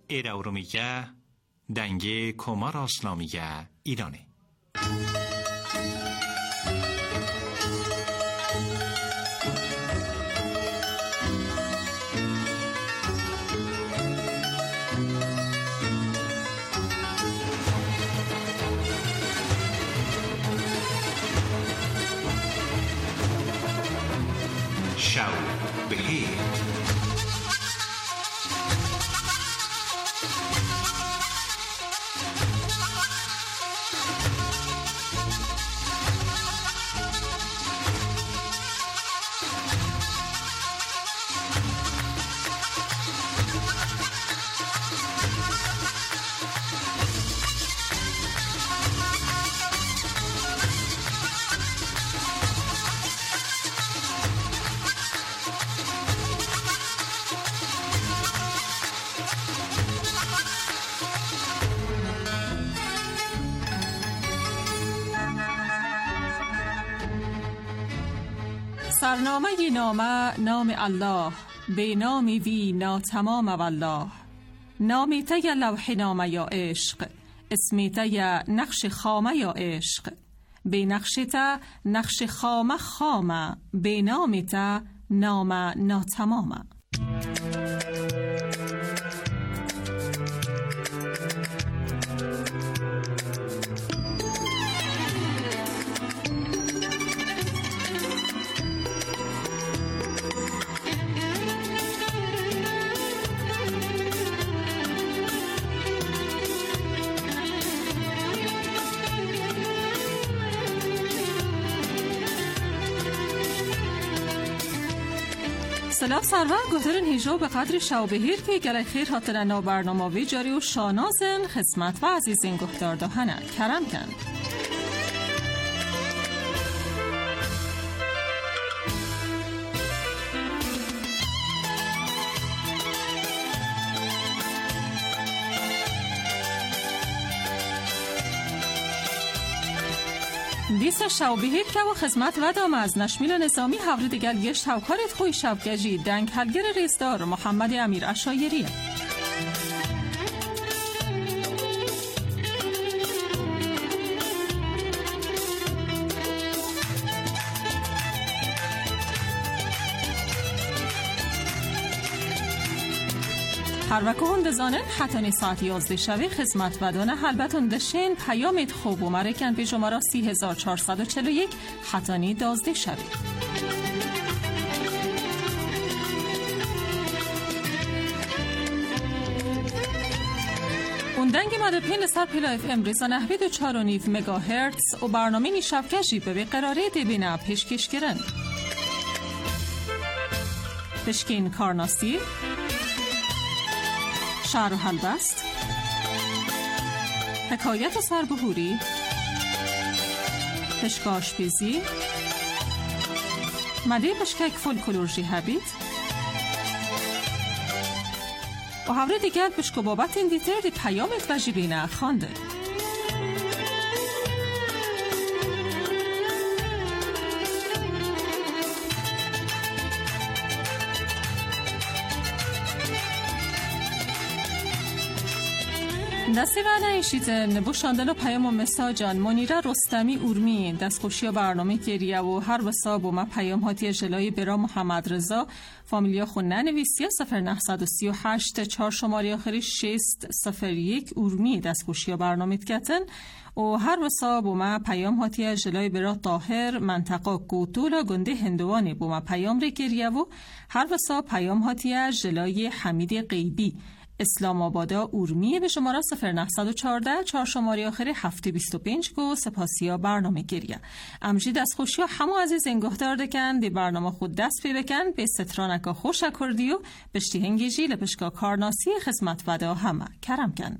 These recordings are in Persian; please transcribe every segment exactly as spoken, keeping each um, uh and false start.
ایراورومیگه دنگه کمار اسلامیگه ایرانه. شب بخیر. سرنامه نامه نام الله، به نامی وی ناتمام والله. نامی تی لوح نامه یا عشق، اسمی تی نقش خامه یا عشق. به نقش تا نقش خامه خامه، به نامی تا نام ناتمامه. سلام سرور گوترین هیجو به قدر شاوبهیر که گله خیر هاتن نو برنامه وی جاری و شانازن خدمت و عزیزین گفتار دهنه کرم کن. دیس شاوبهیر که و خدمت و دام از نشمیل نظامی هفته دیگر گشت هوکارت خوی شبگجی دنگ هلگر ریزدار محمد امیر عشایری. هر وقت هند زانن حتانی ساعت یازده شوی خدمت و دانه البته دشین پیامت خوب و مرکن به شماره سی هزار چهارصد و چهل و یک حتانی دازده شوی. اندنگ مده پین سر پیلا اف ام ریزان احوید و چار و نیف مگاهرتز و برنامه نیشب کشی به قراره دیبینه پیشکش گرن. پشکین کارناسی شعر و حلبست، حکایت و سربهوری، پشکاش بیزی، مده پشکک فولکلورژی هبید و هفته دیگر پشکو بابت این دیتر دی پیامت و جیبینه خانده. دستی و نایشیدن نبوشاندن و پیام و مساجان منیره رستمی اورمی دستخوشی و برنامه گریه و هر وساب و ما پیام هاتی جلای برا محمد رضا فامیلیا خونه نویسی صفر نهصد و سی و هشت چهار شماری آخری شیست صفر یک اورمی دستخوشی و برنامه کتن و هر وساب و ما پیام هاتی جلای برا طاهر منطقه کوتولا گنده هندوانی با ما پیام ری گریه و هر وساب پیام هاتی جلای حمید غیبی اسلام آبادا اورمی به شماره صفر نهصد و چهارده چهار شماری آخری هفت بیست و پنج گو سپاسیا برنامه گریه. امجید از خوشی و همو عزیز انگهدار دکن دی برنامه خود دست پی بکن به سترانکا خوش اکردی و بشتی هنگیجی لپشکا کارناسی خدمت ودا همه کرم کن.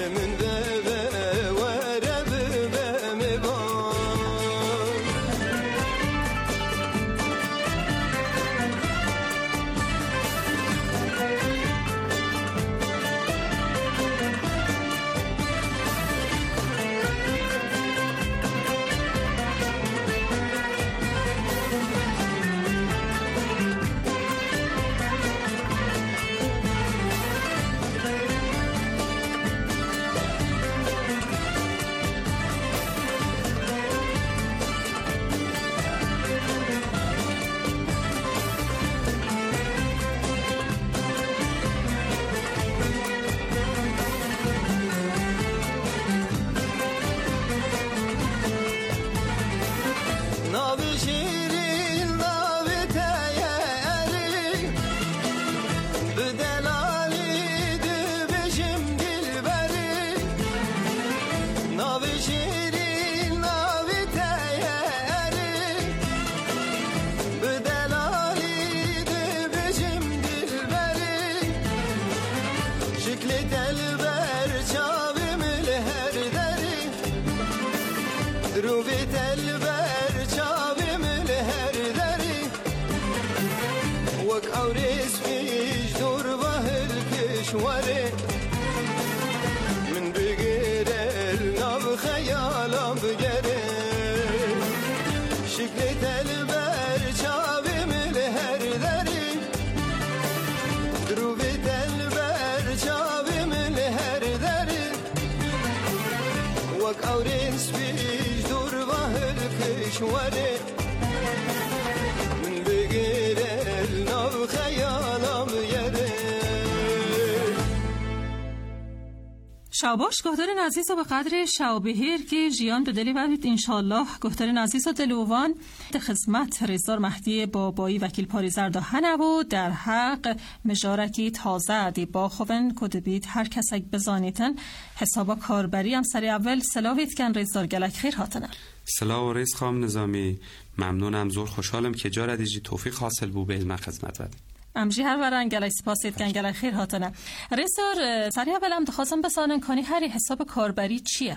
شاباش گهدار نزیز و به قدر شاوبهیر که جیان به دلی وید انشالله گهدار نزیز و دلوان در خدمت رزدار مهدی بابایی وکیل پاریزر دا هنو در حق مجارکی تازه دی با خوبن کدبید هر کسک بزانیتن حسابا کاربری هم سری اول سلاویت کن رزدار گلک خیر هاتنه. سلام و رئیس خام نظامی، ممنونم، زور خوشحالم که جا ردیجی توفیق حاصل بو به علم خدمت ود. امجی هر ورن گلک سپاسید کن گلک خیر هاتنه. رئیسار سری اولم دخواستم بسانن کنی هری حساب کاربری چیه؟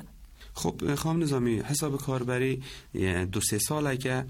خب خام نظامی، حساب کاربری دو سه سال اگه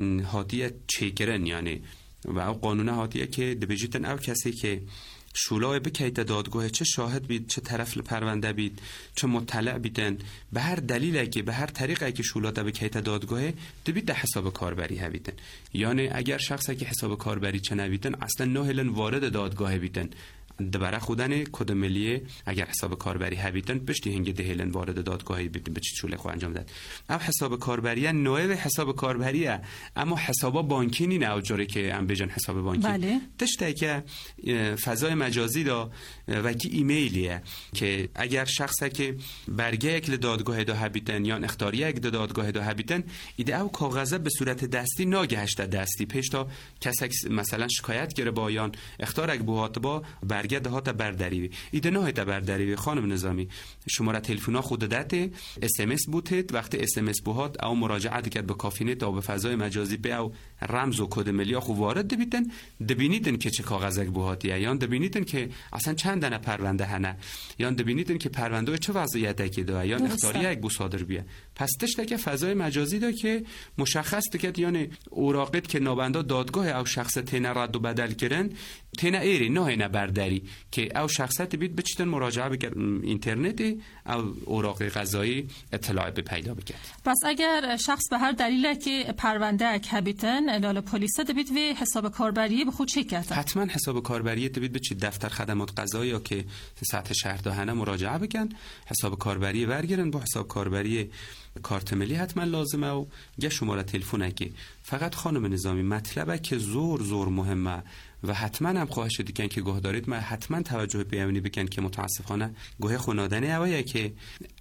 هاتیه چیکرن یعنی و او قانون هاتیه که دبیجیتن او کسی که شولای بکیت دادگاه چه شاهد بید، چه طرف پرونده بید، چه مطلع بیدن، به هر دلیل که به هر طریقه که شولا ده بکیت دادگاه دبید ده حساب کاربری هبیدن. یعنی اگر شخصی که حساب کاربری چه نبیدن اصلا نهلن وارد دادگاه بیدن دبره خودن کد ملیه اگر حساب کاربری هبیدن پشتی هنگ دهلن وارد دادگاهی بیدن به چی چوله خو انجام داد. او حساب کاربریه نوع حساب کاربریه اما حسابا بانکی نی نه جوری که ام بجن حساب بانکی. بله. تشته که فضای مجازی دا و کی ایمیلیه که اگر شخصی که برگه یک دادگاه دا هبیدن یا اختیاری یک دادگاه دا هبیدن ایده او کاغذه به صورت دستی ناگهشت دستی پیش تا کسی مثلا شکایت گره با یان اختیار بوهات با برگه ده ها تا برداری ایده نه تا برداری خانم نظامی شماره تلفن خود داده اس ام اس بوتید وقتی اس ام اس بوهات او مراجعت کرد به کافینه تا به فضای مجازی به او رمز و کد ملی خو وارد دبیتن دبینیدن که چه کاغذک بوهاتیه یا دبینیدن که اصلا چند دونه پرونده هنه یا دبینیدن که پرونده چه وضعیتی که داره یا اختیاری یک بو صادر بیه پس تشته که فضای مجازی دا که مشخص که یعنی اوراقت که نابنده دادگاه او شخص تن رد و بدل کردن تن ایری نه نه برداری که او شخصیت بید بچتن مراجعه بکرد اینترنتی او اوراق قضایی اطلاع به پیدا بکرد. پس اگر شخص به هر دلیلی که پرونده اک هبیتن اعلال پلیس دبید و حساب کاربری به خود چک کرد حتما حساب کاربری دبید به چی دفتر خدمات قضایی یا که سطح شهر دهنه مراجعه بکن حساب کاربری ورگیرن با حساب کاربری کارت ملی حتما لازمه و یه شماره تلفن که فقط خانم نظامی مطلبه که زور زور مهمه و حتما هم خواهش دیگه که گوه دارید ما حتما توجه بیاونی بکن که متاسفانه گوه خونادنی اوایه که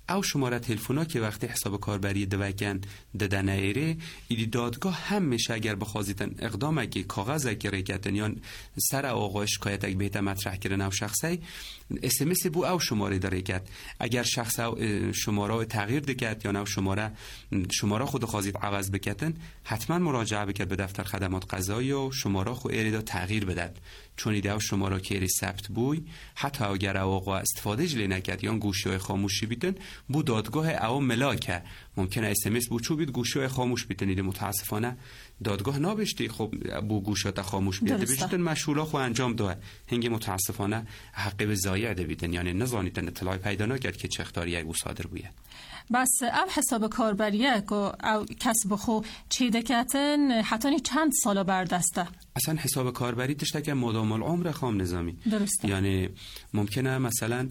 او شماره تلفونا که وقتی حساب کاربری دوکن ددن ایره ایدی دادگاه هم میشه اگر بخوازیتن اقدام اگه کاغذ اگه ریکتن یا سر آقا شکایت اگه بهت مطرح کردن او شخصی اس ام اس بو او شماره داره کرد اگر شخص شماره تغییر دکت یا نو شماره شماره خود خواستید عوض بکتن حتما مراجعه بکرد به دفتر خدمات قضایی و شماره خو ایره تغییر بدد چون ایده او شماره که ایره ثبت بوی حتی اگر آقا استفاده جلی نکرد یا گوشی خاموشی بیتن بو دادگاه او ملاکه ممکنه اس ام اس بو چوبید گوشی خاموش بیتن ایده متاسفانه دادگاه نابشتی خب بو گوشات خاموش بیاد بشتن مشغولا خو انجام ده هنگ متاسفانه حق به ضایع ده بیتن یعنی نزانیتن اطلاع پیدا نکرد که چه اختیاری او صادر بوید بس او حساب کاربریه که او کسب خو چی دکتن حتی چند سالا بردسته اصلا حساب کاربری تشته که مدام العمر خام نظامی درسته. یعنی ممکنه مثلا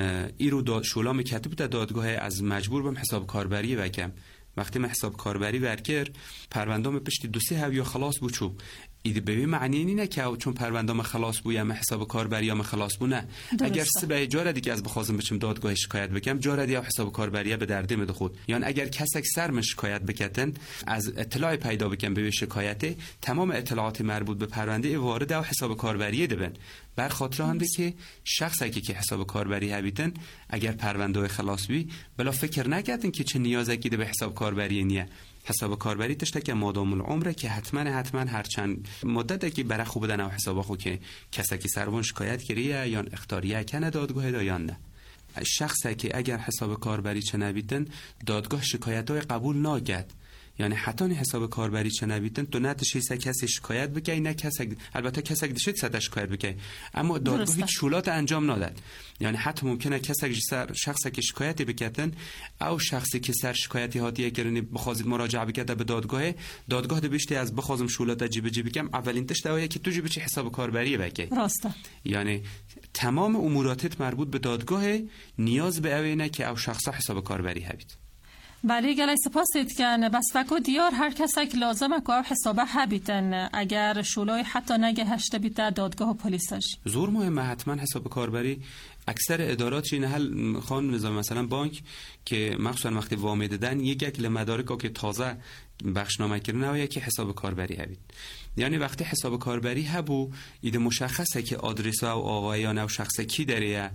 ای رو داد شولا میکتب تا دادگاه از مجبور بم حساب کاربری وکم وقتی من حساب کاربری ورکر پروندام پشت دو سه هاوی خلاص بو چوب ایده به معنی اینه که چون پروندام خلاص بو یا حساب کاربری ام خلاص بو نه اگر سبه جاره دیگه از بخوازم بچم دادگاه شکایت بکم جاره دی حساب کاربری به درد مد خود یعنی اگر کسک سرم شکایت بکتن از اطلاع پیدا بکم به شکایت تمام اطلاعات مربوط به پرونده وارد او حساب کاربری دبن بر خاطر آنده که شخصی که حساب کاربری هبیتن اگر پرونده خلاص بی بلا فکر نکردن که چه نیازی که به حساب کاربری نیه حساب کاربری تشته که مادام العمره که حتما حتما هر چند مدت که برای خوب بدن او حساب خو که کسی که سرون شکایت کریه یا اختیاریه کنه دادگاه دا یا نه شخصی که اگر حساب کاربری چه نبیدن دادگاه شکایت های قبول ناگد یعنی حتی حساب کاربری چه نبیدن تو نتشی سه کسی شکایت بکی نه کسی البته کسی دشت سه شکایت بکی اما دادگاه هیچ شولات انجام نداد یعنی حتی ممکنه کسی سر شخصی که شکایتی بکتن او شخصی که سر شکایتی هاتیه کرنی بخواد مراجعه بکته به دادگاه دادگاه ده بیشتر از بخوازم شولات جیب جیب بکم اولین تش داویه که تو جیب چه حساب کاربری بکی راسته یعنی تمام اموراتت مربوط به دادگاه نیاز به اوینه که او شخصا حساب کاربری هبید بله گله سپاسید که بس فکر دیار هر کسی که لازمه که حسابه هبیتن اگر شولای حتی نگه هشته بیته دادگاه و پلیسش زور مهمه حتما حساب کاربری اکثر ادارات چین حل خان نظام مثلا بانک که مخصوصا وقتی وام دادن یک یک مدارک که تازه بخشنامه کردن و یکی حساب کاربری هبید یعنی وقتی حساب کاربری هبو ایده مشخصه که آدرس و آقایان او شخص کی داره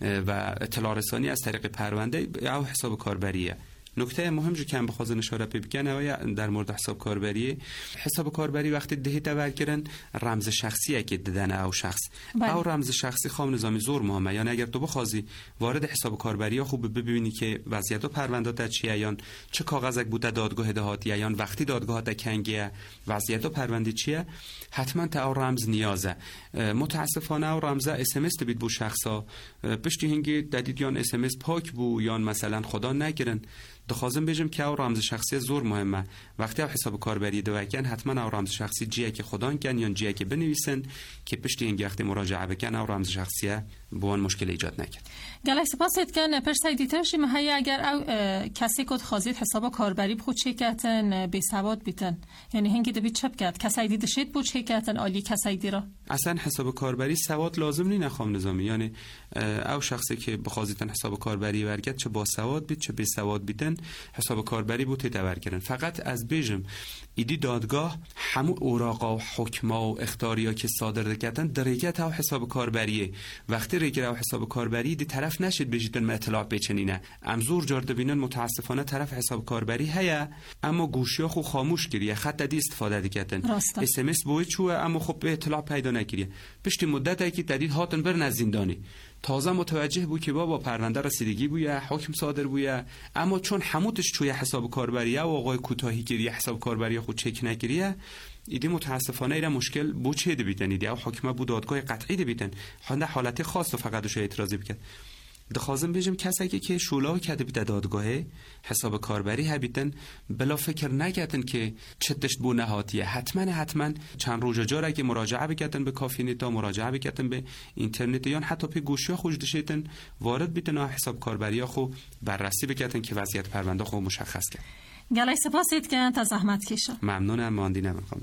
و اطلاع رسانی از طریق پرونده او حساب کاربریه نکته مهم جو که هم بخوازن اشاره بکنه در مورد حساب کاربری حساب کاربری وقتی دهی تبر کردن رمز شخصیه که دادن او شخص بله. او رمز شخصی خام نظامی زور مهمه یعنی اگر تو بخوازی وارد حساب کاربری خوب ببینی که وضعیت و پروندات چیه یا چه کاغذک بوده دادگاه دهاتیه یا وقتی دادگاه تا کنگیه وضعیت و پرونده چیه حتما تا او رمز نیازه متاسفانه او رمز اس ام اس بید بو شخصا پشتی هنگی دادید یا اس ام اس پاک بو یا مثلا خدا نگیرن دخوازم بجم که او رمز شخصی زور مهمه وقتی او حساب کاربری دوکن حتما او رمز شخصی جیه که خدان کن یا جیه که بنویسن که پشت این وقتی مراجعه بکن او رمز شخصیه بوان مشکل ایجاد نکرد گله سپاسید که پرسیدیترش مهیا اگر او کسی کد خازید حساب کاربری بخود چکتن بی سواد بیتن یعنی هنگی دبی چپ کرد کسی دیده شد بود چکتن عالی کسی دی را اصلا حساب کاربری سواد لازم نی نخوام نظامی یعنی او شخصی که بخوازیتن حساب کاربری ورگت چه با سواد بیت چه بی سواد بیتن حساب کاربری بود تدور کردن فقط از بیجم ایدی دادگاه همو اوراقا و حکما و اختیاریا که صادر کردن درجت او حساب کاربریه وقتی ریگر او حساب کاربری دی طرف نشد بجیدن ما اطلاع بچنینه امزور جارده بینن متاسفانه طرف حساب کاربری هيا اما گوشیا خو خاموش کریه خط دی استفاده دیکتن اس ام اس بوی چوه اما خب به اطلاع پیدا نکریه پشت مدت که تدید هاتن بر نزیندانی تازه متوجه بود که بابا پرونده رسیدگی بویه حکم صادر بویه اما چون هموتش توی حساب کاربریه و آقای کوتاهی گیری حساب کاربری خود چک نگیریه ایدی متاسفانه ایره مشکل بو چه ده بیتن ایدی او حکمه بود دادگاه قطعی ده بیتن خونده حالت خاص و فقط دوشه اعتراضی بکن دخوازم بیجم کسی که که شولاو کده بیده دادگاهه حساب کاربری هبیتن بلا فکر نگتن که چتشت بو نهاتیه حتما حتما چند روزه جاره که مراجعه بکتن به کافی نتا مراجعه بکتن به اینترنت یا حتی پی گوشی خوش دشیتن وارد بیتن حساب کاربری خو بررسی بکتن که وضعیت پرونده خو مشخص کرد گله سپاسید که تا زحمت کشه ممنونم ماندینم میخوام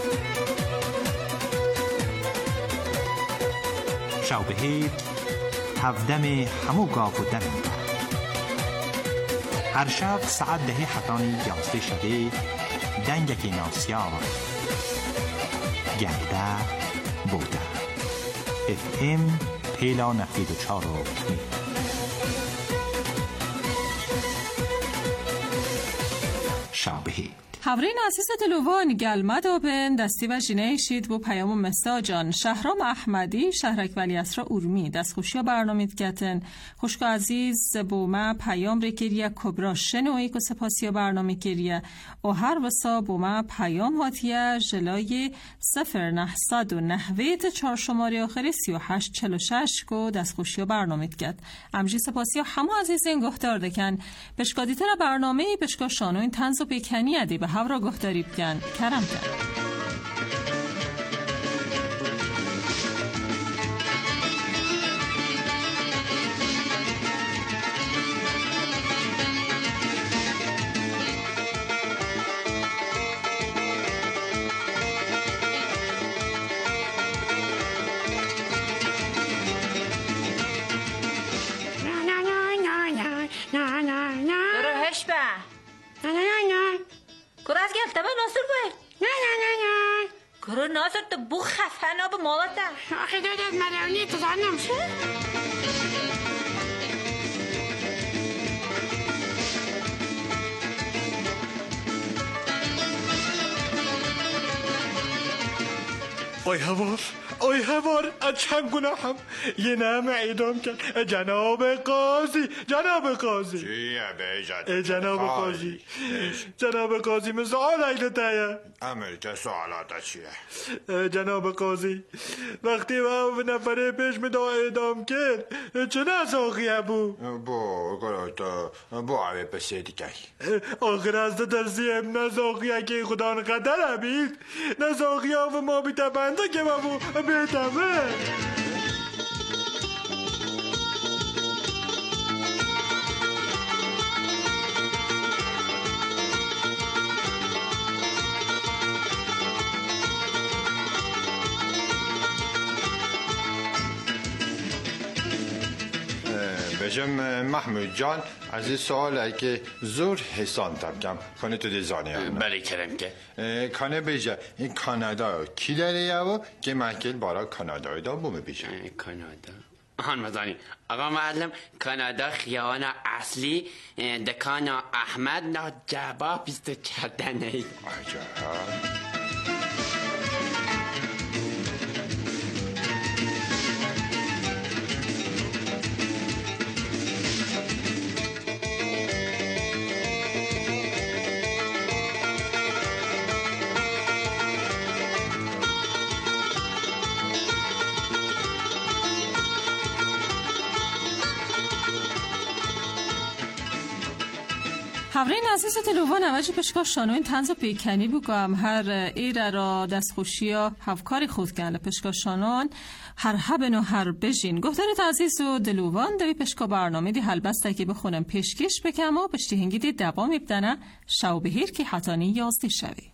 شب بخیر هفدم همو گاف و دم هر شب ساعت دهی حتانی یازده شده دنگکی ناسیار گرده بوده اف ام پیلا نفید و چارو می شابهی هفرین عزیز دلوان گلمد آبن دستی و جینه شید بو پیام و مساجان شهرام احمدی شهرک ولی اسرا اورمی دست خوشی برنامه گتن خوشک عزیز بو ما پیام ریکریه کبرا شنوی که سپاسی برنامه گریه و هر وسا بو ما پیام هاتیه جلای صفر نهصد و نهوید چار شماری آخری سی و هشت چل و شش که دست خوشی برنامه گت امجی سپاسی همه عزیز این گفتار دکن بشکادی تر برنامه بشکا شانو این تنز و بیکنی ادی به هفرا گفتاری بکن کرم کن کرد گفته به ناصر باید نه نه نه نه کرد ناصر تو بو خفنا به مالته آخه دادت ملعونی تو زنم شد آی هوار آی هوار از چند گناهم یه نام اعدام کرد جناب قاضی جناب قاضی چیه بیجت جناب قاضی جناب قاضی من سوال ایلو تایه امریکا سوالات چیه جناب قاضی وقتی و نفره پیش می دا اعدام کرد چه نساقیه بو بو گروتا بو عوی بسیدی که آخر از ترسیم نساقیه که خدا نقدر عبید نساقیه و ما بیتا بنده که بابو بیتمه بجم محمود جان از این سوال که زور حسان تبکم کنه تو دیزانی هم بله کرم که کنه بیجه این کانادا کی داره یاو که محکل بارا کانادای دا بومه بیجه کانادا آن مزانی آقا معلم کانادا خیابان اصلی دکان احمد ناجبا بیست و چردنه عجب هفرین عزیز تلوان اوجی پشکا شانوین تنز و پیکنی بگم هر ایره را دستخوشی یا هفکاری خود کنه پشکا شانوان هر هبن و هر بجین گفتارت عزیز و دلوان دوی پشکا برنامه دی حلبسته که بخونم پیشکش بکم و پشتی هنگی دی دبا میبدنه شو بهیر که حتانی یازدی شوی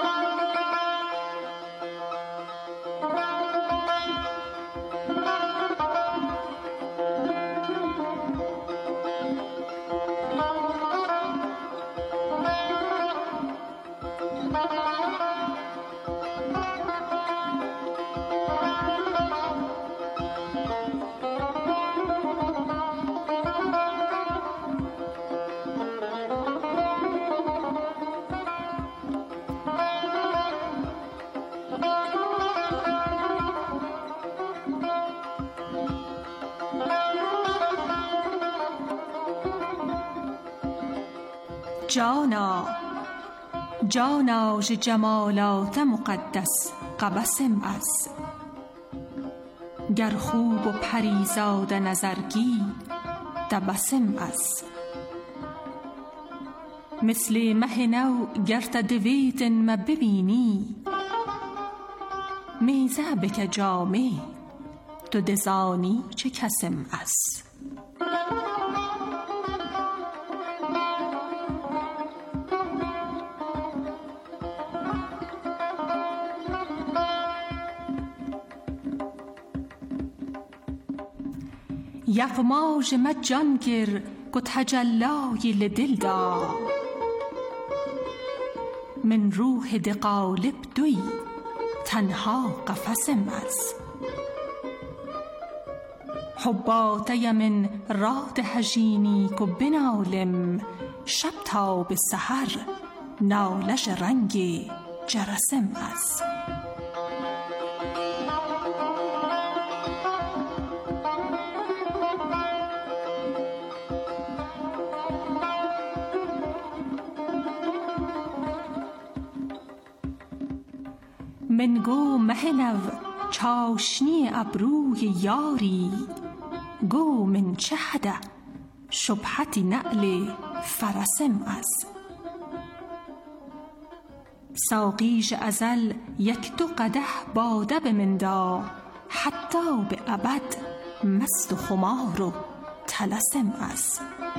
جانا جانا ج جمالات مقدس قبسم از گر خوب و پریزاد نظرگی تبسم از مثل مه نو گر تدویت ما ببینی میزه بک جامه تو دزانی چه کسم از یغماژ مجان گر گو تجلای لدل دا من روح دقالب دوی تنها قفسم از حباتی من راد هجینی کو بنالم شب تا به سحر نالش رنگ جرسم از من گو مهنو چاشنی ابروی یاری گو من چهده شبحتی نعل فرسم از ساقیش ازل یک دو قدح باده به من دا حتی به ابد مست و خمار و طلسم از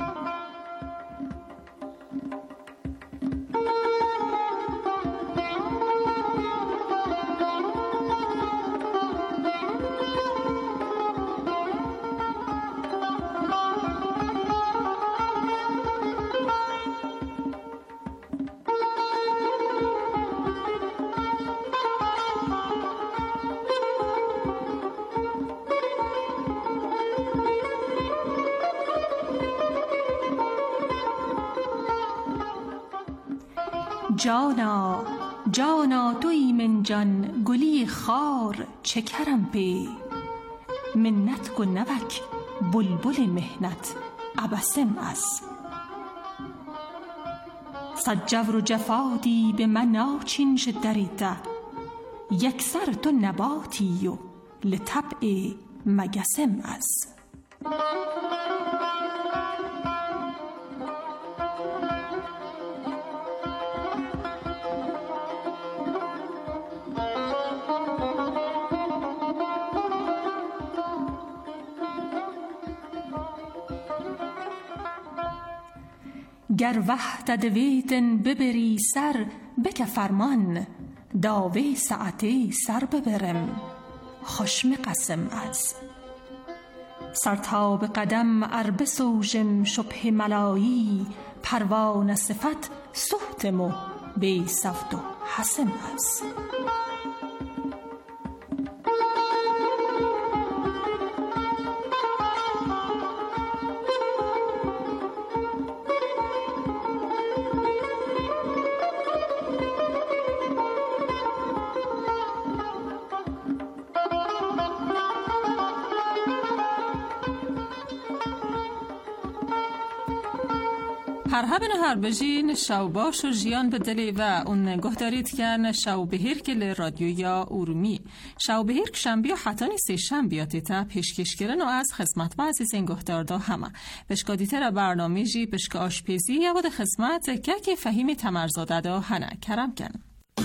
جانا جانا توی من جان گلی خار چکرم بی منت کو نوک بلبل مهنت عبسم از صد و جفادی به من ناچین شدریده یک سر تو نباتی و لطبع مگسم از گر وحدت ویتن ببری سر بک فرمان داوی ساعتی سر ببرم خوشم قسم از سر تا به قدم ارب سوژم شبه ملایی پروانه صفت سهتم و بی صفت و حسم از هر هبن هر بجین شو باش و جیان به دلی و اون گه دارید کن شو بهیر که رادیو یا ارومی شو بهیر که شنبی و حتانی سی شنبیاتی تا پیشکش کرن و از خدمت و عزیز این گه دارده همه بشکادی تر برنامه جی بشک آشپیزی یا بود خدمت که که فهیمی تمرزاده دا هنه کرم کن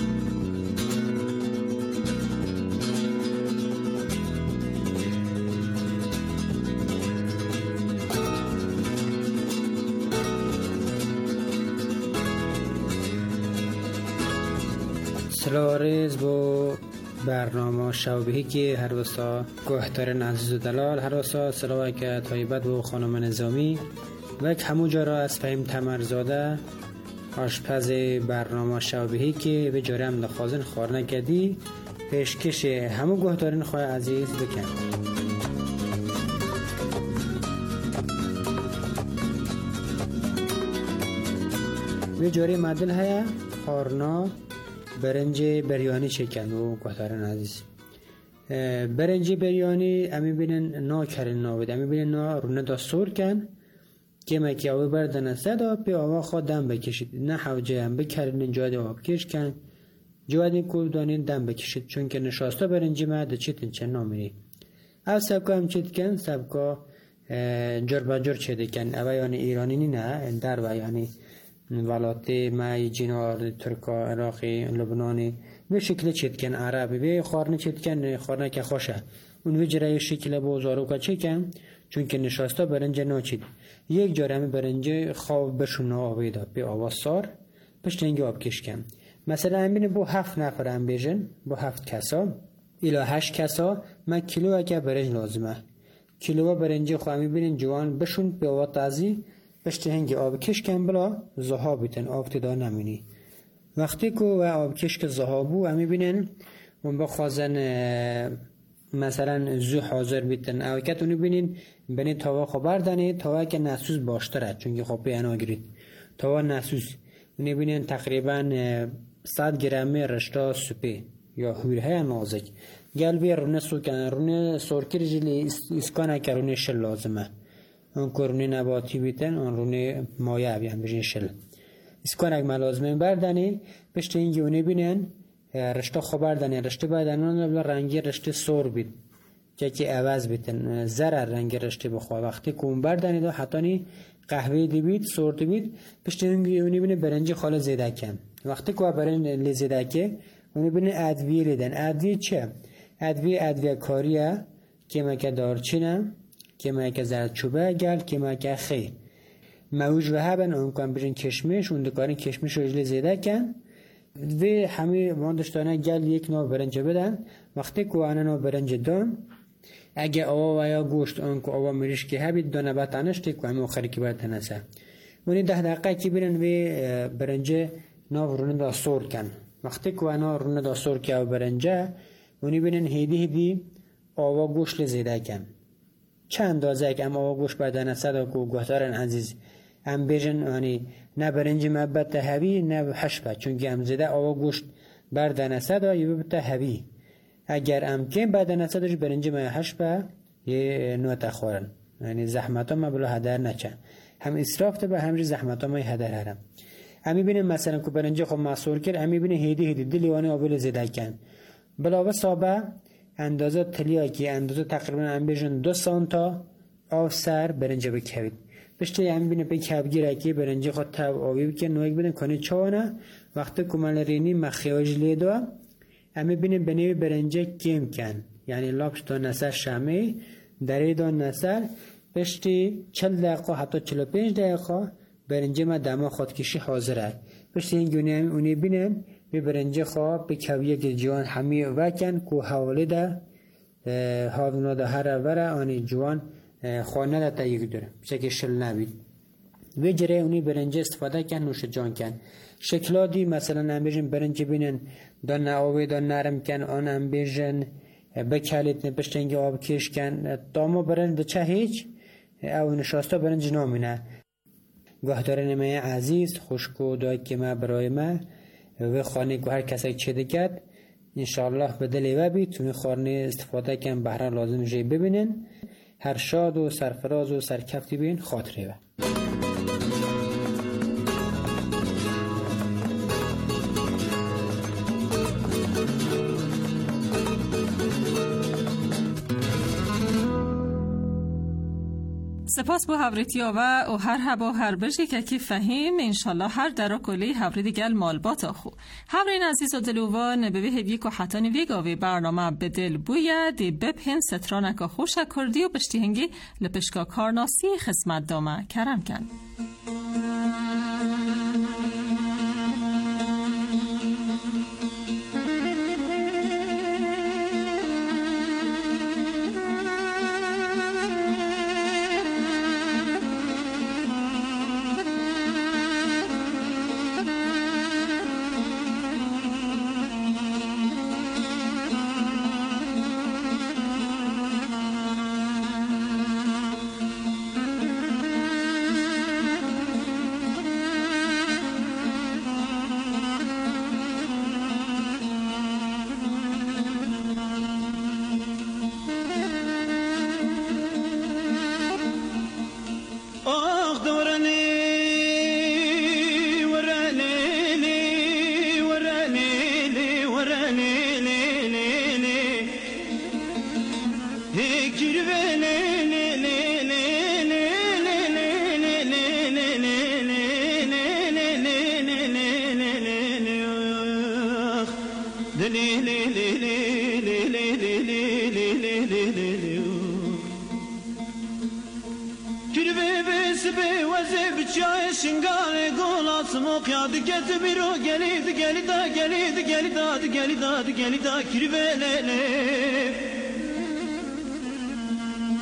سلارز با برنامه شوبهی که هر وسا گوهتر عزیز و دلال هر وسا سلاوه که طایبت و خانم نظامی و یک همو جا را از فهم تمرزاده آشپز برنامه شوبهی که به جاره هم لخوازن خوار نکدی پیشکش همو گوهترین خواه عزیز بکن به جاره مدل هیا خارنا برنج بریانی چکن و گوهترین عزیز برنج بریانی امی بینن نا کرن ناوید امی بینن نا رونه دا سور کن که مکی آوی بردن سدا پی آوا خواه دم بکشید نه حوجه هم بکرن جاید آب کش کن جاید کودانین دم بکشید چون که نشاسته برنجی مرد چیتن چه نامینی او سبکا هم چید کن سبکا جر بجر چیده کن او یعنی ایرانی نه در و یعنی ولاته مای جنار ترکا عراقی لبنانی به شکل چیتکن عربی به خارنه چیتکن خارنه که خوشه اون وجره شکل بازارو که چیکن چون که نشاسته برنج ناچید یک جارمه برنج خواب بشونه آویده به آواز سار پشتنگی آب کشکن مثلا همینه با هفت نفر هم بیجن با هفت کسا ایلا هشت کسا من کیلو اگه برنج لازمه کیلو برنج خو میبینین جوان بشون به آب تازی پشت هنگی آب کش کن بلا زها بیتن آب تدا نمینی. وقتی که و آب کش که زها بو هم میبینین من با خوازن مثلا زو حاضر بیتن او که تونی بینین بینی تاوا خبر دنی تاوا که نسوس باشتره چونکه خب بیانا گرید تاوا نسوس اونی بینین تقریبا صد گرمه رشتا سپی یا هویره نازک گل بی رونه سوکن رونه سورکر جلی اسکانه که رونه شل لازمه اون که رونه نباتی بیتن اون رونه مایه بیان بجین شل اسکانه ملازمه بردنی پشت اینگی اونی بینین رشته خبر دنی رشته باید انان رنگی رشته سور بید که که عوض بیتن زر رنگ رشته بخواه وقتی که اون بردنی دو حتی نی قهوه دی بید سور دی بید پشت اونی بینه برنجی خاله زیده کن وقتی که برنج لی زیده که اونی بینه ادویه لیدن ادویه چه؟ ادویه ادویه کاریه که مکه دارچینه که مکه زردچوبه گل که مکه خیر موج و هبن اون کن بجن کشمش اون دکارین کشمش رو لی زیده کن و همه ماندشتانه گل یک نوع برنج بدن وقتی که آنه نوع برنج دان اگه آوا و یا گوشت اون که آوا میریش که هبید دانه بطنشتی که همه آخری که باید تنسه اونی ده دقیقه که بینن و برنج نوع رونه دا سور کن وقتی که آنه رونه دا سور که برنجه اونی بینن هیدی هیدی آوا گوشت لزیده کن چند اندازه که ام آوا گوشت باید تنسه دا که گوهتارن عزیز ام بیجن یعنی نه برنج مبت هوی نه حشبه چونکه ام زده آوا گوشت بردن صدا یه ببت هوی اگر امکن بردن صداش برنج ما حشبه یه نوع تخورن یعنی زحمت ها ما بلا هدر نچن هم اسراف به همجی زحمت ها ما هدر هرم امی بینیم مثلا که برنج خود محصول کرد امی بینیم هیدی هیدی دلیوانه آبیل زده کن بلا صابه اندازه تلیا که اندازه تقریبا ام بیجن دو سانتا آف سر برنج بکوید پشتی هم بینه پی کبگیره که برنجی خود تب آبی بکن نوک بدن کنه چوانه وقتی کمال رینی مخیاج لیدو همه بینه بنوی برنجه کم کن یعنی لابش تا نسر شمه دری دا نسر پشتی چل دقیقه حتی چل و پینج دقیقه برنجه ما دما خودکشی حاضره پشتی این گونه هم اونی بینه بی برنجه خواه بی کویه که جوان همی وکن که حواله ده حاونا ده هر وره آنی جوان خانه دا تا یک داره بسه شل نبید و جره اونی برنج استفاده کن نوش جان کن شکلا دی مثلا هم بیجن برنج بینن دا نعوه دا نرم کن آن هم بیجن بکلیت نپشتنگی آب کش کن داما برنج دا چه هیچ او نشاستا برنج نامینه گهدار نمه عزیز خوشکو دای که ما برای ما و خانه که هر کسی چه دکد انشاءالله به دلی و بید تونی خانه استفاده کن بحران لازم جای ببینن هر شاد و سرفراز و سرکفتی بین خاطره و سپاس با هورتیا و او هر هبا هر بشی که کی فهیم انشالله هر درا کلی هوری دیگل مالبات آخو هورین عزیز و دلوان به هدیه که حتانی ویگاوی برنامه به دل بوید بپن سترانکا خوش کردی و بشتی هنگی لپشکا کارناسی خدمت دامه کرم کن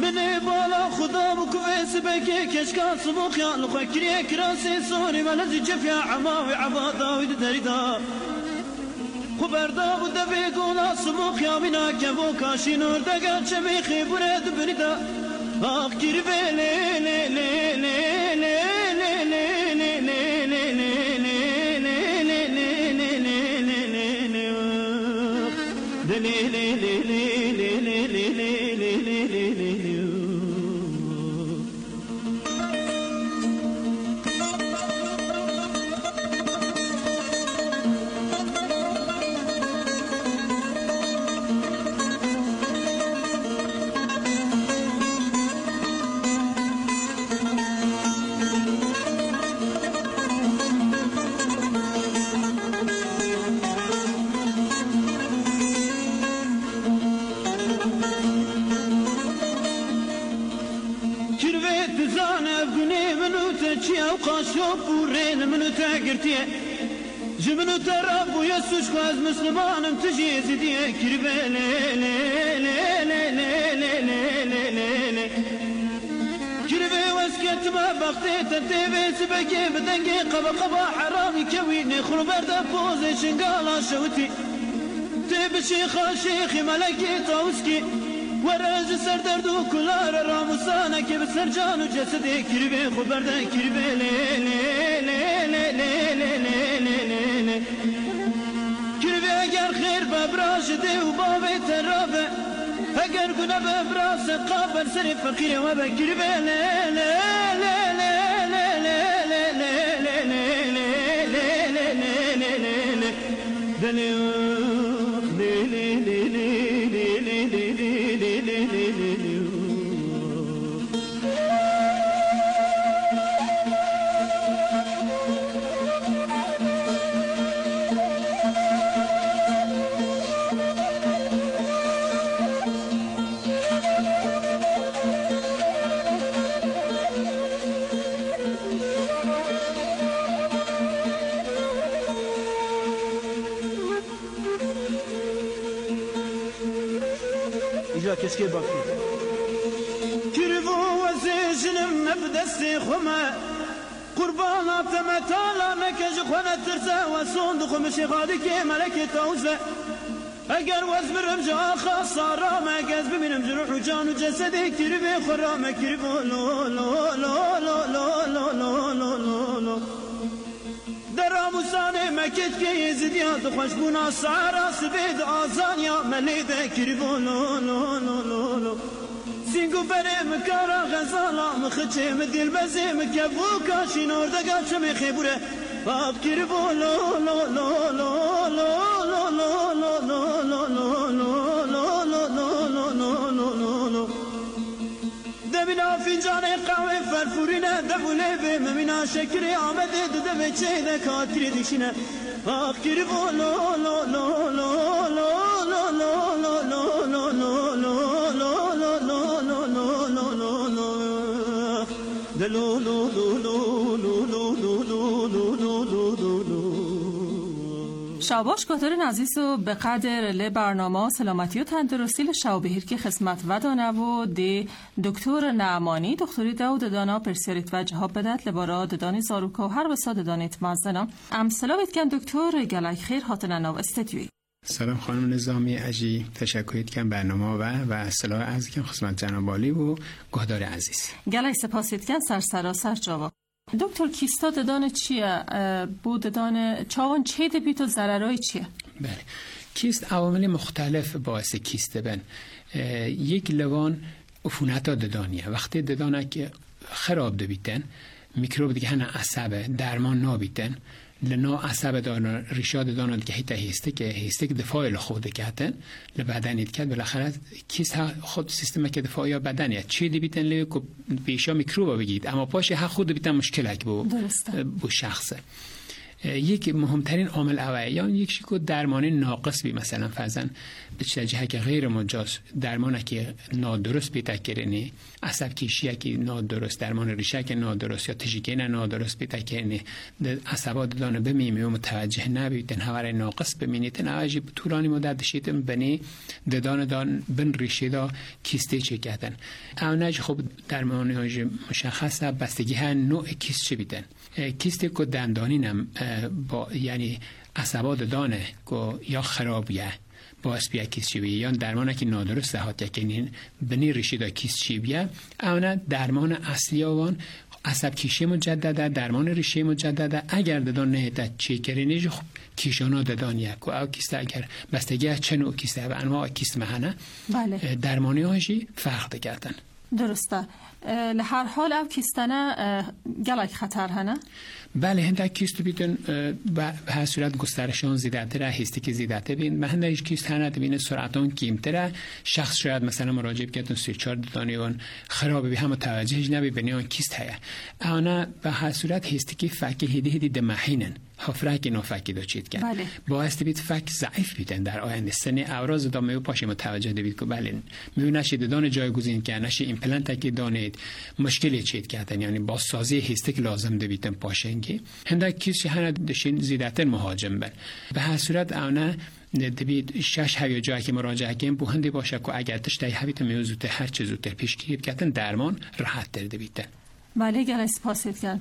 من بالا خدا بكويس بكي كشكا صبوخ يا لخكري كراسي صوري ملزي جفيا عماوي عبادا ويدريدا خبردا ودبي قولا صبوخ يا بنا كبو كاشي نور دقا شبيخي بريد بريدا آخ كربي لي لي لي لي لي لي لي لي لي جبنو تراب ويسوش كواز مسلمان تجي زديه كربي لي لي لي لي لي لي لي لي كربي واسكت ما بغتيت تبي سبكي بدنقي قبا قبا حرامي كويني خلو بردا بوزي شنقالا شوتي تبي شيخا شيخي ملكي طاوسكي ورز سردردو كلار راموسانا كي بسرجان وجسدي كربي خو بردا كربي لي لي لي لي لي لي لي كربي اگر خير ببراش دي وبابي ترابه اگر كنا ببراس قابل سري فقير وبا كربي لي لي لي لي لي لي لي لي كسكي بكي كرفو وزيجنم نفدسي خما قربانا تمتالا نكج خنا ترسا وصندوق مشي غادي كي ملكي توزة اگر وزبرم جا خسارة ما قزب منم جروح وجان وجسدي كرفي خرام كرفو لو لو لو لو لو لو لو لو لو دراموسانه مکت که یزدیات خوشبونا سعرا سبید آزانیا ملیده کربو لو لو لو لو لو سینگو بره مکارا غزالا مخچه مدیل بزه مکفو کاشی نوردگا چمه خیبوره باب کربو لو لو لو لو لو لو لو لو لو لو لو لو لو دبنا فنجان قهوه فرفورینه دبوله به ممینا شکری آمده دده به چه ده کاتری دیشینه آخ کربو لو لو لو لو لو لو لو لو لو لو لو لو لو لو لو لو لو لو دلو لو لو لو لو لو لو لو لو لو لو لو شاباش گفتار عزیز و به قدر ل برنامه سلامتی و تندرستی لشاو بهیر که خدمت و دانه و دی دکتر نعمانی دکتری داود دانا پرسیریت و جواب بدت لبارا دانی زاروکا و هر وسا دانیت مزنا ام سلامت کن دکتر گلای خیر هاتن نو استدیوی. سلام خانم نظامی عجی تشکریت کن برنامه و و سلام عرض کن خدمت جناب عالی و گهدار عزیز. گلای سپاسیت کن سر سراسر جواب. دکتر کیستا ددان چیه؟ بود ددان چاون چه دبیت و ضررای چیه؟ بله کیست عوامل مختلف باعث کیست بن یک لوان عفونت ددانیه وقتی ددانه که خراب دبیتن میکروب دیگه هنه عصبه درمان نابیتن لنا عصب دارن ریشاد دارن که هیته هسته که هسته که دفاعی لخوده کهتن لبدنیت کرد بالاخره کیست ها خود سیستم که دفاعی ها بدنیت چی دی بیتن لیو که بیشا میکروبا بگید اما پاشه ها خود بیتن مشکل هک بو, بو شخصه یک مهمترین عامل اولیه یا یک شیکو درمان ناقص بی مثلا فرضاً به جهه که غیر مجاز درمان که نادرست بیت کرنی عصب کشی که نادرست درمان ریشه که نادرست یا تشکین نادرست بیت کرنی عصبات دانه بمیمی و متوجه نبیتن هوار ناقص ببینید نواجی طولانی مدت شیتم بنی ددان دان بن ریشه دا کیسته چه کردن اونج خب درمان های مشخص بستگی ها نوع کیست چه بیتن کیسته که دندانی نم با یعنی عصبات دانه که یا خرابیه باعث بیا کیست چی بیه یا درمان که نادرست هات یکنین بنی ریشه دا کیست چی بیه اونا درمان اصلی آوان عصب کیشه مجدده درمان ریشه مجدده اگر دادان نهیده چی کرینیج خب کیشانا دادان یک و او کیسته اگر بستگی چه نوع کیسته و انواع کیست مهنه بله. درمانی هاشی فرق دکردن درسته لهر حال او کیستانه گلک خطر هنه؟ بله هنده کیست بیتون به هر صورت گسترشان زیدتره هستی که زیدته بین به هنده ایش کیست هنه بین سرعتان کیمتره شخص شاید مثلا مراجعه بکتون سی چار دانیوان خرابه بی هم توجهش نبی بینیان کیست هیا اونا به هر صورت هستی که فکر هیدی هیدی دمحینن حفره که نفکی دو چید کن بله. باعث بید فک ضعیف بیتن در آینده سن اوراز دا میو پاشه متوجه دوید که بله میو نشید دان جایگزین که نشی ایمپلنت که دانید مشکلی چید کردن یعنی با سازی هستی که لازم دویدن پاشنگی هنده کیس هنه دشین زیدتر مهاجم بن به هر صورت اونا دبید شش هوی جایی که مراجعه کن بو هنده باشه که اگر تشتای هویت میو زودتر هر چه زودتر پیش گیرید کردن درمان راحت تر دویدن بله گل اسپاسید کرد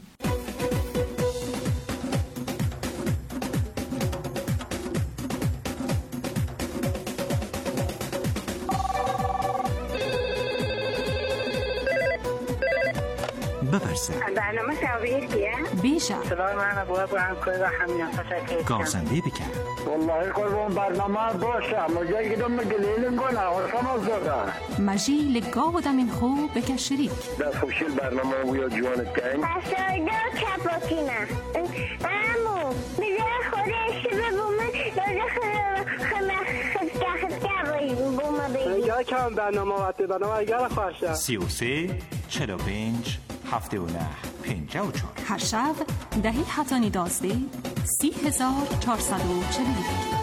بپرسه برنامه شبیه کیه؟ بیشه صدای من باید با همکاری و همین تشکر گازنده بکن والله قربان برنامه باشه مجایی که دم گلیلن کنه عرفم از داده مجیل گاو دمین خوب بکن شریک دست خوشیل برنامه ویا جوانت کن پسایده کپاکینه امو میزه خودش ببومه داده خمه خفکه بومه بیدی یا کم برنامه وقتی برنامه اگر خوشه سی و سه چلو پنج هفته و نه پنجه و چار هر شب دهی حتانی دازده سی هزار چارصد و چلی یک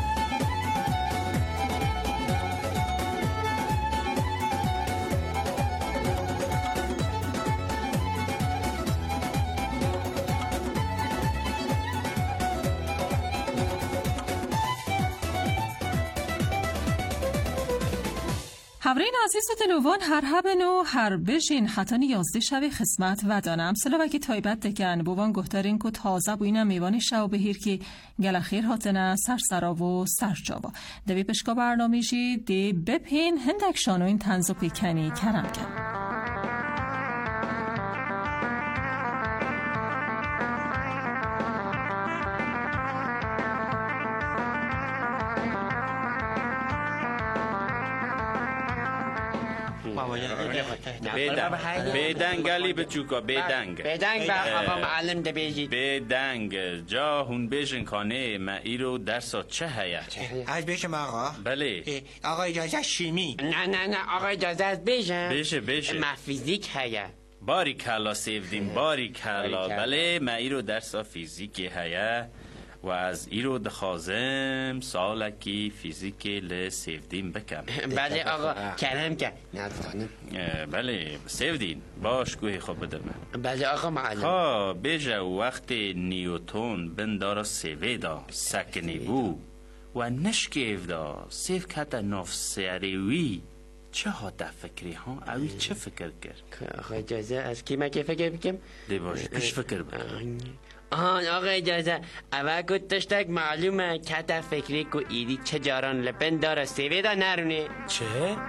حورین عزیز و دلوان هر هبن و هر بشین حتانی یازده شب خسمت و دانم سلاوکی تایبت دکن بوان گهترین که تازه بوینم میوان شو بهیر که گلخیر هاتنه سر سرا و سر جابا دوی پشکا برنامه‌جی دی بپین هندک شانوین تنزو پیکنی کرم کن بدنگ علی بچوکا بدنگ بدنگ با آقا معلم ده بیجید بدنگ جا هون بیشن کانه ما ایرو درسا چه هیا از بیشم آقا بله آقا اجازه شیمی نه نه نه آقا اجازه از بیشم بیشه بیشه ما فیزیک هیا باری کلا سیفدیم باری کلا بله ما ایرو درسا فیزیکی هیا و از ایرو دخوازم سالکی فیزیک لسیفدین بکم بله آقا کرم که نفتانم بله سیفدین باش گوهی خوب بدر من بله آقا معلم ها بیجه وقت نیوتون بندارا سیویدا سکنی بو و نشکیف دا سیف کتا نف سیاریوی چه ها دا فکری ها اوی چه فکر کرد آقا اجازه از کی ما که فکر بکم دی باش کش فکر بکم آهان آقا اجازه اول گوت داشتک معلومه کتا فکری که ایدی چه جاران لپن داره سیویدا نرونه چه؟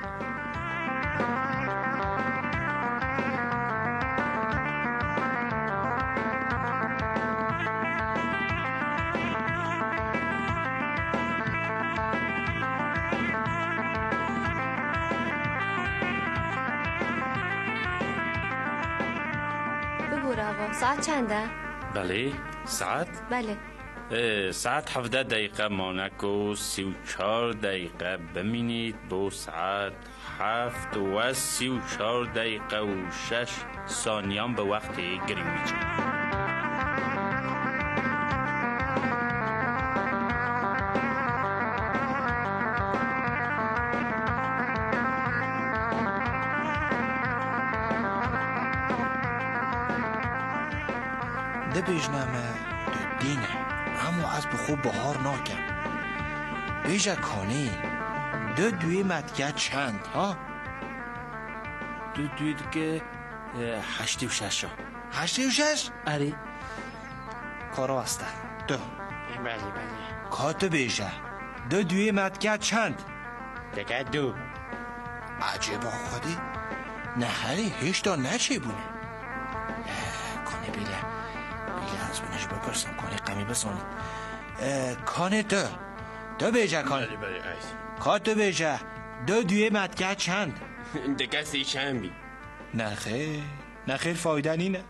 بگو آقا ساعت چنده؟ بله ساعت؟ بله ساعت هفده دقیقه مانکو سی و چار دقیقه بمینید بو ساعت هفت و سی و چار دقیقه و شش ثانیان به وقت گرینویچ ده بیجنامه ده دینه اما از بخوب بهار ناکم بیجا کانی دو دوی مدگه چند ها؟ دو دوی که هشتی و شش ها هشتی و شش؟ اره کارو هسته دو بله بله کاتو بیجا دو دوی مدگه چند؟ دیگه دو عجبا خودی نه هلی هیچ دا نچه بونه کانه بیله بیله از بینش بپرسم کانه قمی بسانی کانه دو دو بیجا کانه کاتو بیجا دو دوی مدگه چند؟ دیگه سی چند بی نه خیر نه خیر فایده نینه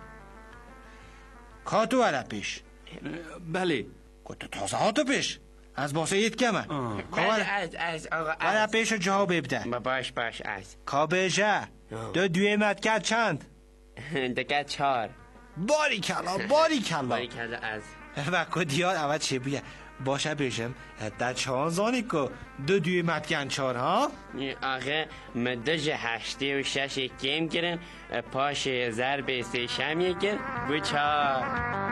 کاتو علا پیش بله کتو تازه هاتو پیش از باسه یت کمه بله از از آقا از علا پیش جواب ببده باش باش از کابیجا دو دوی مدگه چند؟ دیگه چار باری کلا باری کلا باری کلا از و کدیار اول چه بیه باشه بیشم در چهان زانی که دو دوی مدگن چار ها آخه مدج هشتی و شش کم کرن پاش ضرب سه شم یکن بو چار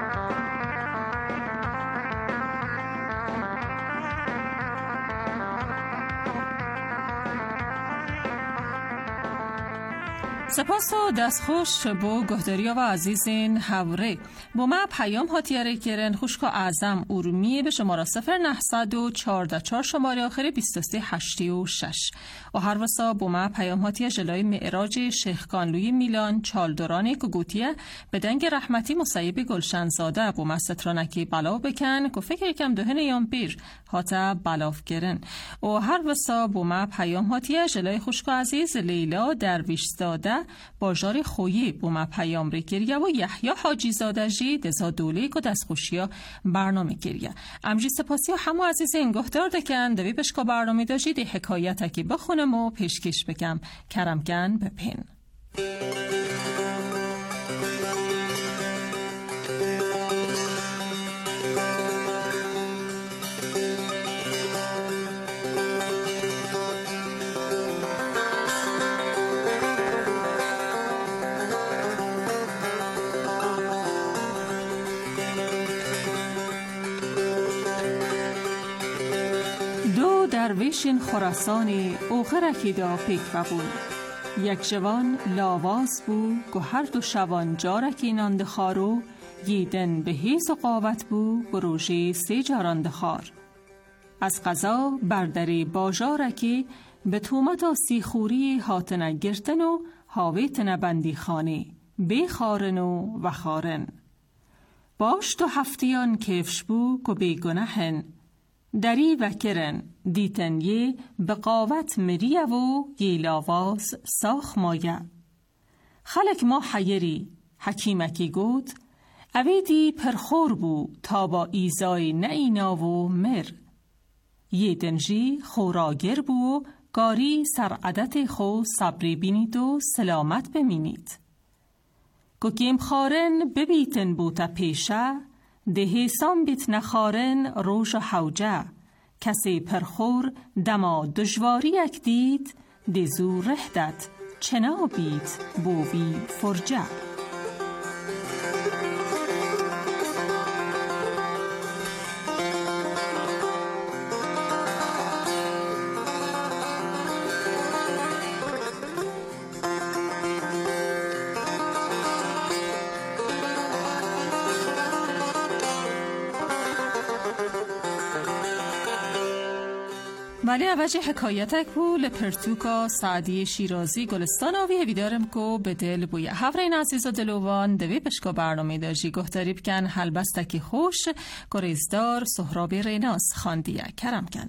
سپاس و دستخوش بو گهداریا و عزیزین هوره بو ما پیام هاتیاره کرن خوشکا اعظم ارومیه به شماره صفر نهصد و چارده چار شماره آخر بیست و سه هشتی و شش و هر وسا بو ما پیام هاتیه جلای معراج شیخ کانلوی میلان چالدورانی که گوتیه به دنگ رحمتی مصیب گلشن زاده بو ما سترانکی بلاو بکن که فکر کم دهن یام بیر هاتا بلاف کرن و هر وسا بو ما پیام هاتیه جلای خوشکا عزیز لیلا درویش زاده باجار خویی بو ما پیام ری کریه و یحیی حاجی زاده جی دزا دولی که دستخوشیا برنامه کریه امجی سپاسی و همو عزیز این گفتار دکن دوی بشکا برنامه داجی دی حکایت اکی بخونم و پیشکش بگم کرمکن بپین درویشین خراسانی اوخرکی دا پیک بود یک جوان لاواز بو که هر دو شوان جارکی ناند خارو گیدن به هیز و قاوت بو بروژی سی جاران دخار از قضا بردری باجارکی به تومت و سیخوری هاتنه گرتن و هاویتنه بندی خانی بی خارن و و خارن باش تو هفتیان کفش بو که بی گناهن دری و کرن دیتن یه بقاوت مریه و یه لاواز ساخ مایه خلق ما حیری حکیمکی گود اویدی پرخور بو تا با ایزای نعینا و مر یه دنجی خوراگر بو گاری سرعدت خو صبری بینید و سلامت بمینید گوگیم خارن ببیتن بوتا پیشه ده سام بیت نخارن روش و حوجه کسی پرخور دما دجواری یک دید ده زور رهدت چنا بیت بوبی فرجه ولی اوجه حکایتک بو لپرتوکا سعدی شیرازی گلستان آویه بیدارم کو به دل بویه هفرین عزیز و دلوان دوی پشکا برنامه داشی گفتاری بکن حلبستکی خوش گریزدار سهرابی ریناس خاندیه کرم کن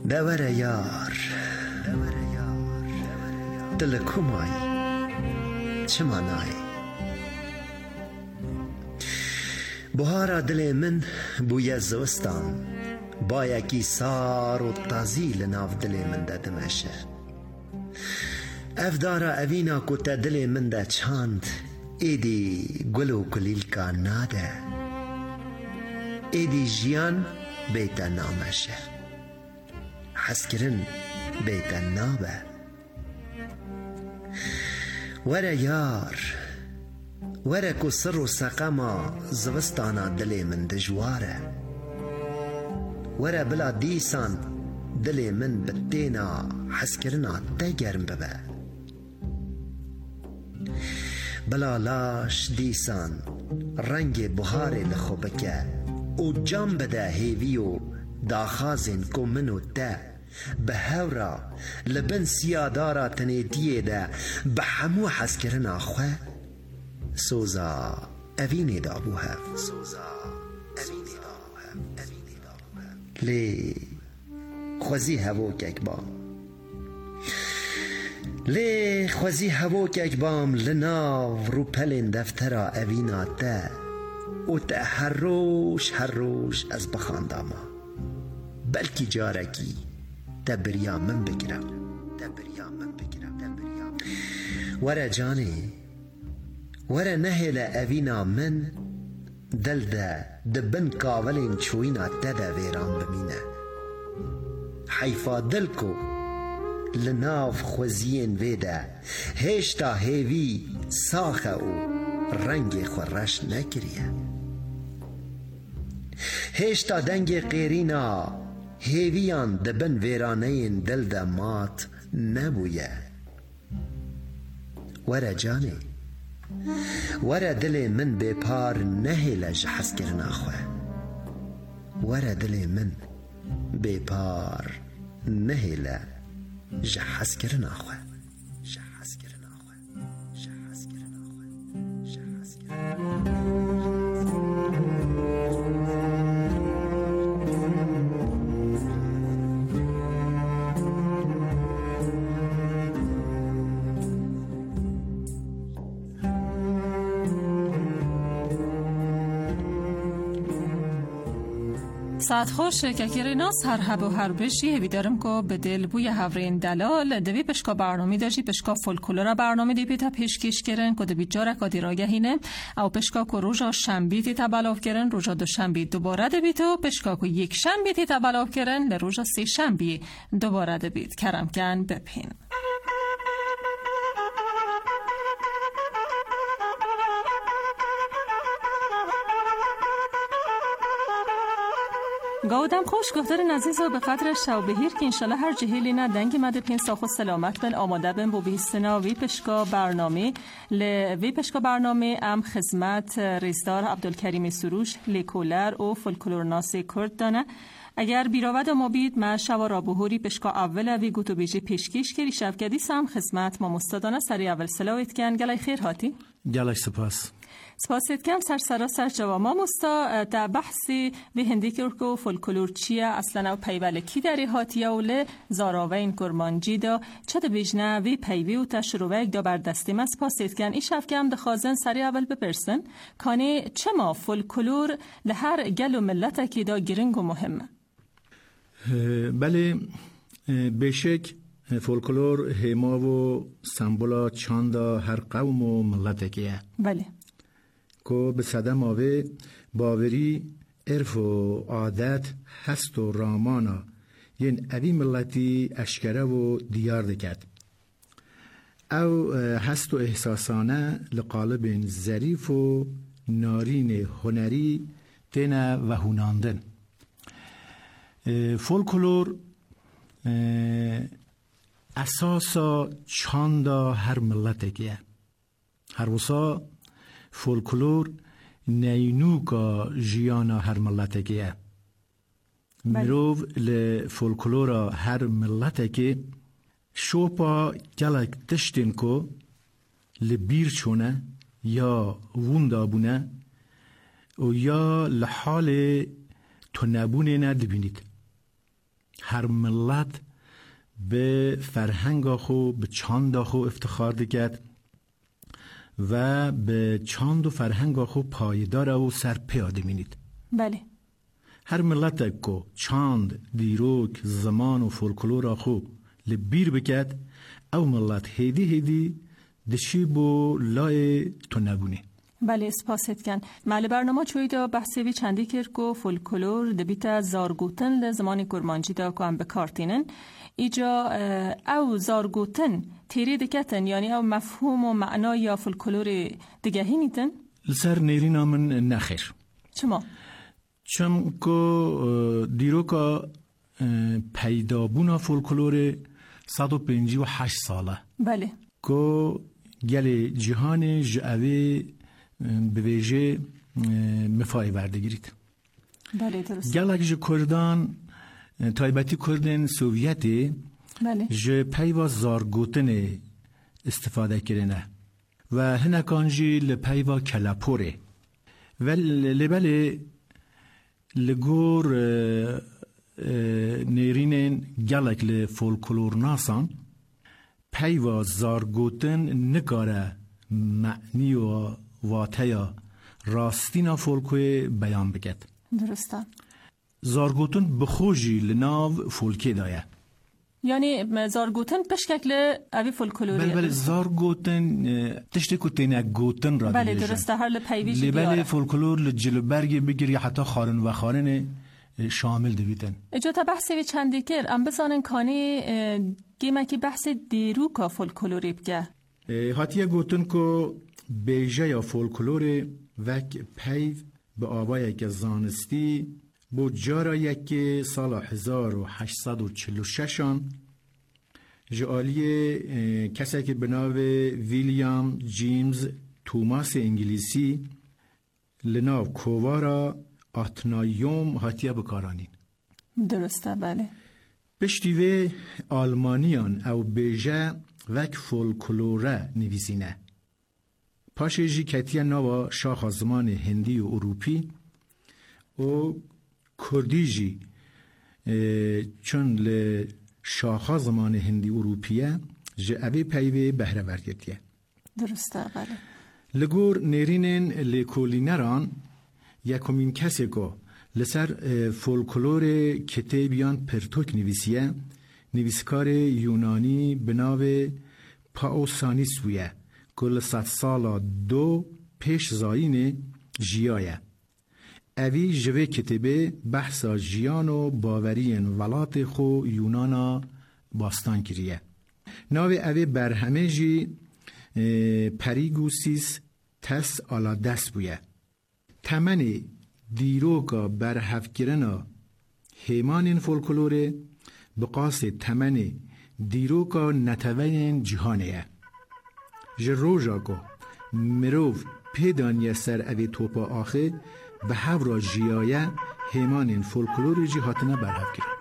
دور یار دل کمای چه مانای بهارا دل من بوی زوستان با یکی سار و تازی لناف دل من ده دمشه افدارا اوینا کتا دل من ده چاند ایدی گل و کلیل کا ناده ایدی جیان بیتا نامشه حسکرن بیتا نابه وره یار وره کو سر و سقما زوستانا دل من دجواره وره بلا دیسان دل من بدینا حسکرنا تگرم ببه بلا لاش دیسان رنگ بهار لخوبکه او جام بده هیویو داخازن کو منو ته به هورا لبن سیادارا تنیدیه ده به همو حسکرنا خواه سوزا اوینی دا بوها سوزا اوینی دا بوها اوینی دا بوها لی خوزی هوو کک بام لی خوزی هوو کک بام لناو رو پلین دفترا اوینا تا او تا هر روش هر روش از بخانداما بلکی جارکی تبریا من بگیرم تبریا من بگیرم تبریا ورا جانی ورا نهل اوینا من دل ده دبن کاولین چوینا تدا ویران بمینه حیفا دل کو لناف خوزین ویده هشتا هیوی ساخه او رنگ خورش نکریه هشتا دنگ قیرینا هیویان دبن ویرانین دل ده مات نبویه ورا جانی ورا دل من بپار نهیلج حس کرنا خواه ورا دل من بپار نهیلج حس کرنا خواه حس کرنا خواه حس کرنا خواه حس کرنا ساعت خوش که کرینا سر هب و هر بشی هویدارم که به دل بوی هورین دلال دوی پشکا برنامه داشتی پشکا فولکلورا برنامه دی پیتا پیشکش کرن که دوی جارا کادی راگهینه او پشکا که روژا شنبی تی تبلاف کرن روژا دو شنبی دوباره دبیت و پشکا که یک شنبی تی تبلاف کرن لروژا سی شنبی دوباره دبیت کرم کن بپین گودم خوش گفتار نزیز و به قدر شو بهیر که انشالله هر جهیلی نه دنگ مده پین ساخو سلامت بن آماده بن بو بیستنا وی پشکا برنامه ل وی پشکا برنامه ام خدمت ریزدار عبدالکریم سروش لیکولر و فولکلورناس کرد دانه اگر بیراود ما بید ما شوا را بهوری پشکا اول وی گوتو بیجی پیشکش کری شفگدی سم خدمت ما مستدانه سری اول سلاویت کن گلای خیر هاتی گلای سپاس سپاسید کم سر سراسر جواب ما مستا در بحثی به هندی کرکو فولکلور چیه اصلا او پیول کی داری هاتیه اوله زاراوین کرمانجی دا چه ده بیجنه وی پیوی و تشروک دا بر دستی من سپاسید کن ایش هفت کم ده خازن سری اول بپرسن کانی چه ما فولکلور لهر گل و ملت که دا گرنگ و مهمه بله بشک فولکلور هما و سمبولا چاندا هر قوم و ملت که بله که به صدم آوه باوری عرف و عادت هست و رامانا ین اوی ملتی اشکره و دیار دکد او هست و احساسانه لقالب ظریف و نارین هنری تینه و هوناندن فولکلور اساسا چاندا هر ملت که هر وسا فولکلور نینوکا جیانا هر ملت که مروف لفولکلورا هر ملت که شوپا گلک تشتین کو لبیر چونه یا ووندا بونه و یا لحال تو نبونه ندبینید هر ملت به فرهنگ آخو به چاند آخو افتخار دکد و به چاند و فرهنگ آخو پایدار و سر پیاده مینید. بله. هر ملت که چاند، دیروک، زمان و فولکلور آخو لبیر بکد او ملت هیدی هیدی دشی بو لای تو نبونه. بله سپاست کن. مال برنامه چوی دا بحثی وی چندی کرد که فولکلور دبیت زارگوتن لزمان کرمانجی دا که هم بکارتینن ایجا او زارگوتن تیری دکتن یعنی او مفهوم و معنا یا فولکلور دگهی نیتن؟ لسر نیرینا من نخیر. چما؟ چون که دیرو که پیدابونا فولکلور صد و پنجی و هشت ساله. بله. که گل جهان جعوه به ویژه مفای وردگیرید. بله درست. گلک جه کردان تایبتی کردن سوویتی بله. جه پیوا زارگوتن استفاده کرنه و هنکانجی لپیوا کلاپوره و لبله لگور نیرینن گلک لفولکلور ناسان پیوا زارگوتن نکاره معنی و واتیا راستینا فولکوی بیان بگد. درسته. زارگوتن بخوجی لناو فولکی دایه. یعنی زارگوتن بشکل اوی فولکلوری. بله بله زارگوتن تشتی کتینه گوتن را بله درسته هر لپیویجی دیاره. بله فولکلور لجلوبرگی بگیری حتی خارن و خارن شامل دویدن. اجا تا بحثی وی چندی کر ام بسانن کانی گیمه که بحث دیرو که فولکلوری بگه. حتی گوتن که بیجه یا فولکلور وک پیو به آوای که زانستی با جارا یکی سال هزار و هشتصد و چهل و شش جعالی کسی که به نام ویلیام جیمز توماس انگلیسی لناو کووارا آتنایوم هاتیه بکارانین. درسته بله. پشتیوه آلمانیان او بیجه وک فولکلوره نویسینه. پاشه جی کتیه نوا شاخازمان هندی و اروپی و کردی جی چون ل شاخازمان هندی اروپیه جه اوی پیوه بهره ورگتیه. درسته بله. لگور نیرینن لکولینران یکمین کسی که لسر فولکلور کتابیان پرتوک نویسیه نویسکار یونانی بناو پاوسانیس بویه کل صد سالا دو پیش زاین جیایه. اوی جوه کتبه بحثا جیان و باورین ولات خو یونانا باستان کریه. ناو اوی برهمه جی پریگوسیس تس آلا دست بویه. تمن دیروکا برهفگرنا هیمان فولکلوره بقاس تمن دیروکا نتوین جهانه. جروجا کو مروف پیدانیه سر اوی توپا آخه به هورا جیایه هیمان فولکلوری جی هاتنه برهف کرد.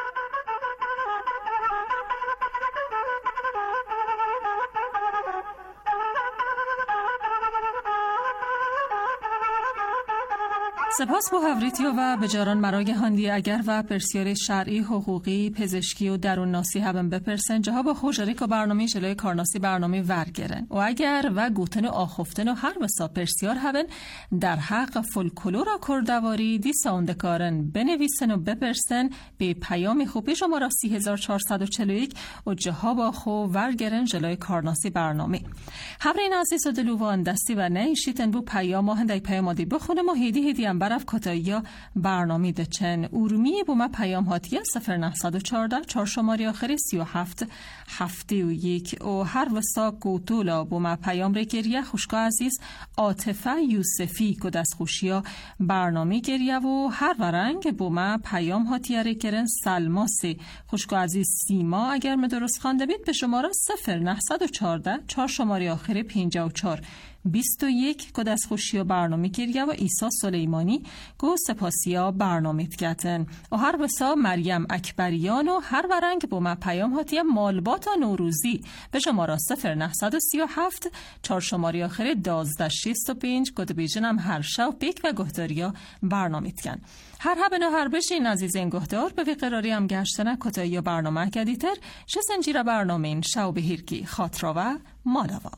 سپاس بو هوریتیو و بجاران مرای هاندی اگر و پرسیار شرعی حقوقی پزشکی و درون ناسی هم بپرسن جها با خوشاری که برنامه جلوی کارناسی برنامه ورگرن و اگر و گوتن و آخفتن و هر بسا پرسیار هم در حق فولکلور کردواری دی ساوندکارن بنویسن و بپرسن به پیام خوبی شماره سی هزار چهارصد و چهل و یک و جها با خو ورگرن جلوی کارناسی برنامه همرین عزیز و دلوان دستی و نیشیتن بو پیام هندای پیامادی بخونه ما هیدی هیدی هم برف کتایی برنامه دچن اورمی بو ما پیام هاتیه صفر نهصد و چهارده چهار شماری آخری سی و هفت هفته و یک و هر وسا گوتولا بو ما پیام رگریه خوشگاه عزیز عاطفه یوسفی که دست خوشیا برنامه گریه و هر ورنگ بو ما پیام هاتیه رگرن سلماسی خوشگاه عزیز سیما اگر من درست خوانده بید به شماره صفر نهصد و چهارده چهار شماری آخری پنجاه و چهار بیست و یک که دستخوشی و برنامه گریه و ایسا سلیمانی گو سپاسیا برنامه تگتن و هر بسا مریم اکبریان و هر ورنگ با ما پیام هاتی مالبات و نوروزی به شماره صفر نهصد و سی و هفت چهار شماره آخر دوازده شصت و پنج کد بیجنم هر شو پیک و گهداریا برنامه تگن. هر هبن و هر بشین عزیزین گهدار به قراری هم گشتنه کتایی برنامه کدیتر چه سنجیره برنامه این شو به هیرکی خاطرا و مالوا.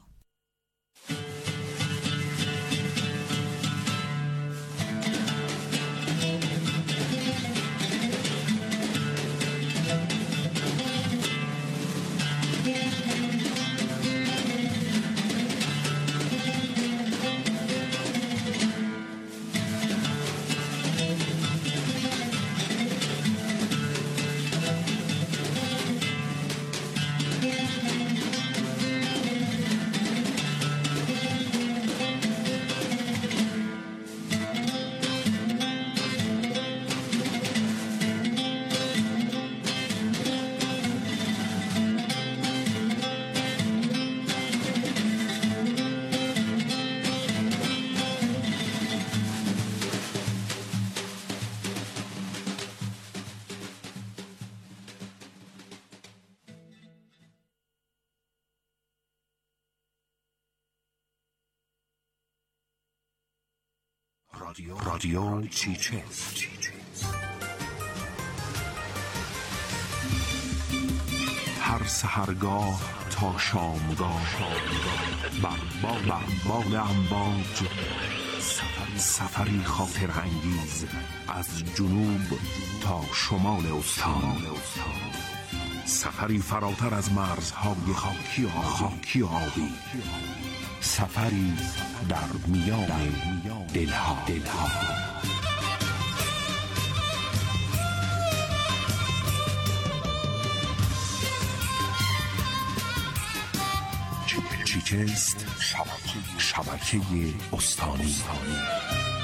رادیو, رادیو چیچست هر سحرگاه تا شامگاه بر باد امواج سفری, سفری خاطر انگیز از جنوب تا شمال استان سفری فراتر از مرزهای خاکی و خاکی و آبی سفری در میان دلها دلها چیچست شبکه, شبکه استانی